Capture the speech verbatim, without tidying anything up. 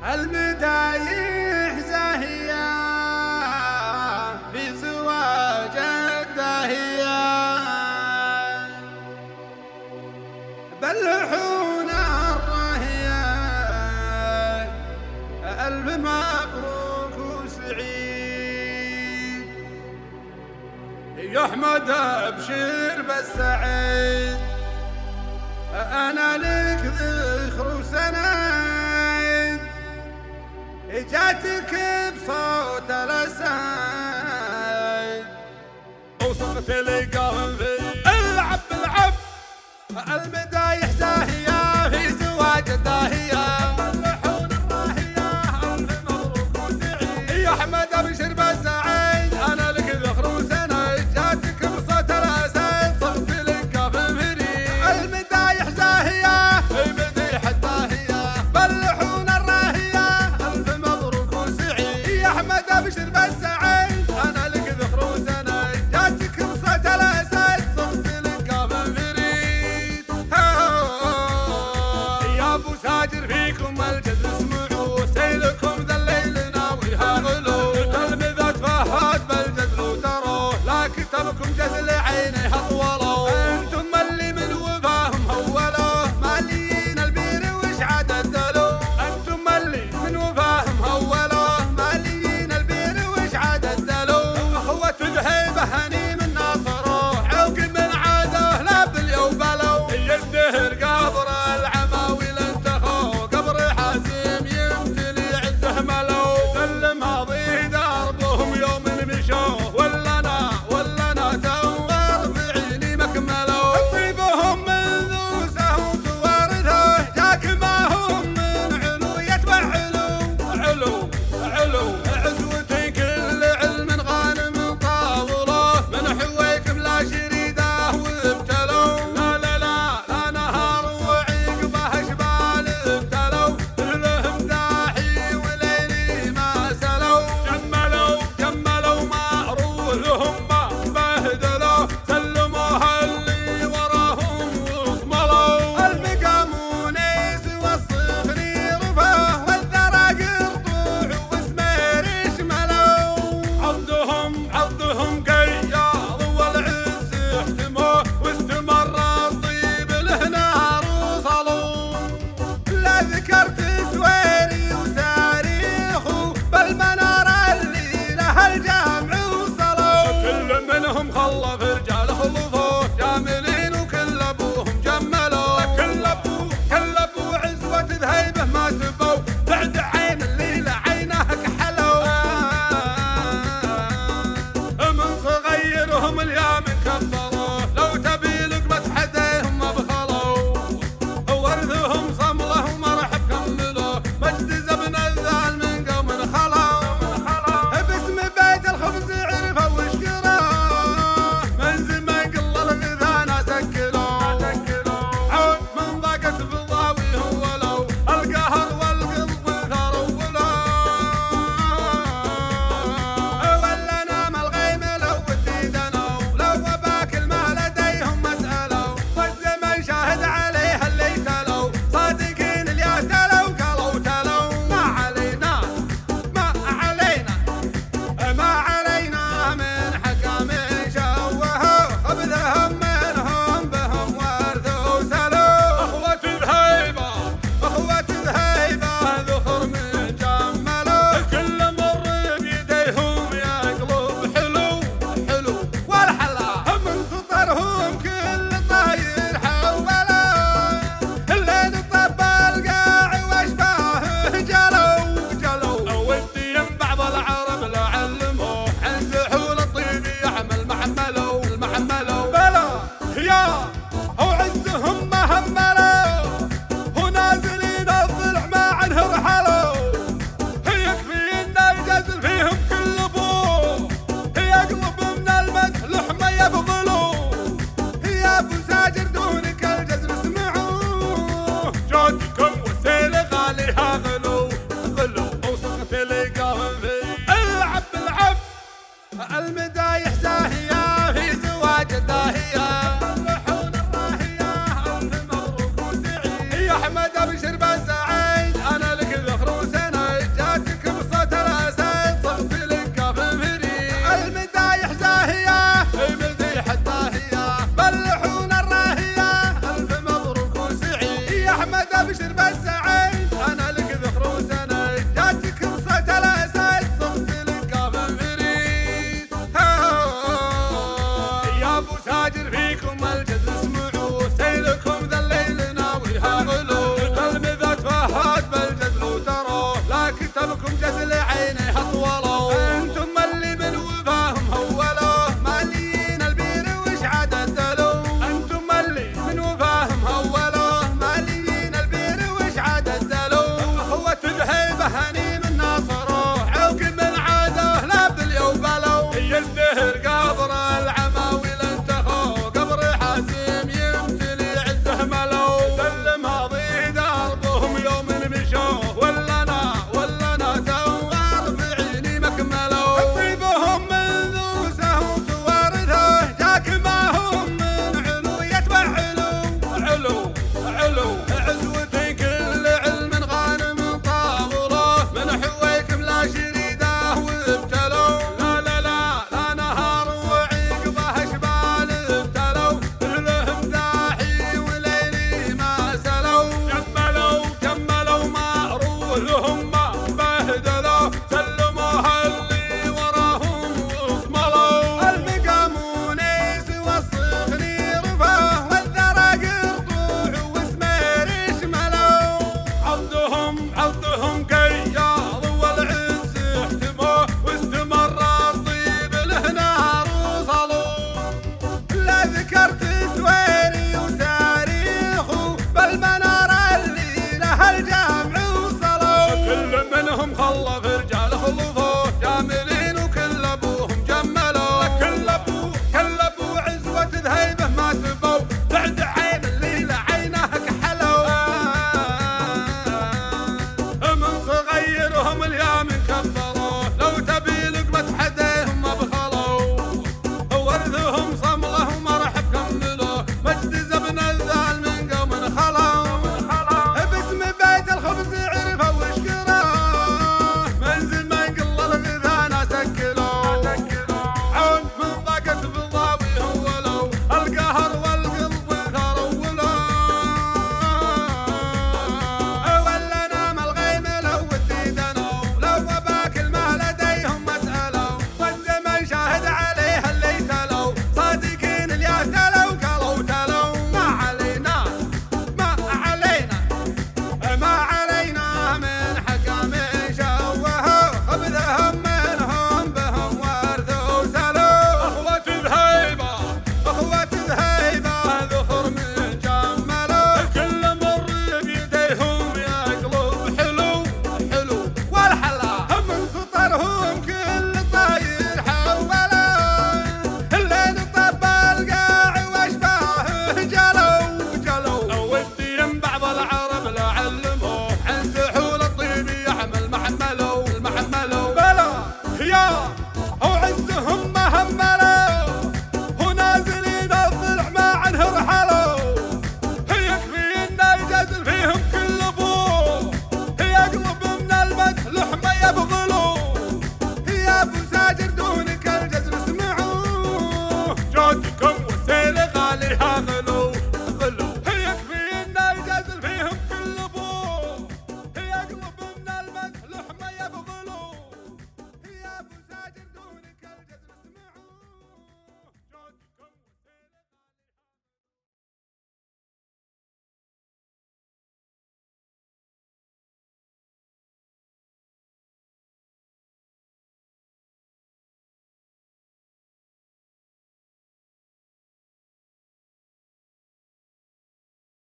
المدايح زاهية في زواج الداهية، بلحون الراهية ألف مبروك وسعيد، يا أحمد أبشر بالسعيد، أنا لك ذخر وسند، جاتك بصوت الأسد، وصرت لقاهم في العب العب، المدايح زاهية في زواج الداهية، اللحون الراهية ألف مبروك وسعيد، يا أحمد أبشر بالسعيد، أنا لك ذخر وسند، جاتك بصوت الأسد، صرت لقاهم في فريد، المدايح زاهية في مديح الداهية، باللحون الراهية ألف مبروك وسعيد، يا أحمد أبشر بالسعيد، أنا لك ذخر وسند، جاتك بصوت الأسد، صرت لقاهم في فريد، يا أبو ساجر فيكم الجد اسمعوا، سيلكم ذا الليل ناويها غلو، تلمذت فهد بالجد لو تروه، لا كتبكم جزل عينيها طولوا، انتم اللي من وفاهم هولوه، ماليين البير وش عاد الدلو، انتم اللي من وفاهم هولوه، ماليين البير وش عاد الدلو، اخوة ذهيبة هني من ناصروه، عوقب من عاده لا بليو بلو، يزدهر قبر العماويل انتخوا، قبر حازم يمتلي عزه ملو، سلم هضي دربهم يوم مشوه، ولا انا ولا انا توار بعيني مكملوا، طيبهم من ذوسه وتوارثه، جاك ما هم من علو يتبع علو، علو علو عزوتي كل علم غانم طاوله، من حويكم لا شريده وابتلوا، لا لا لا لا نهار وعقبه اشبال ابتلوا، لهم داحي وليلي ما سلوا، جملوا جملوا معروضهم ما بهدلوا، سلموها اللي وراهم وصملوا، المقام ونيس والصغري رفاه، والذرى قرطوع وسمير شملوا، عضهم عضهم قياض والعز احتموه، واستمر الطيب لهنا وصلوا، لا ذكرت سويري وتاريخه، بالمنار اللي له الجامع وصلوا، كل منهم خلف رجال خلفوه، جاملين وكل ابوهم جملوا، كل ابو كل ابو عزوة ذهيبه ما تبوا، بعد عين الليلة عينه كحلوا، من صغيرهم اليوم كبروه، لو تبي لقمة حديهم ما بخلوا، ورثهم صمله ومرحب كملوه، مجد زبن الذال من قوم خلوا، باسم بيت الخبز عرفوا وشكروه، من زمان قل الغذا ناس اكلوه، عود من ضاقت بالضاوي هولوا، القهر والقلب ثروا ولا نام الغيم لو ودي دنو، لو باك تاجر فيكم الجد اسمعوا سيلكم ذا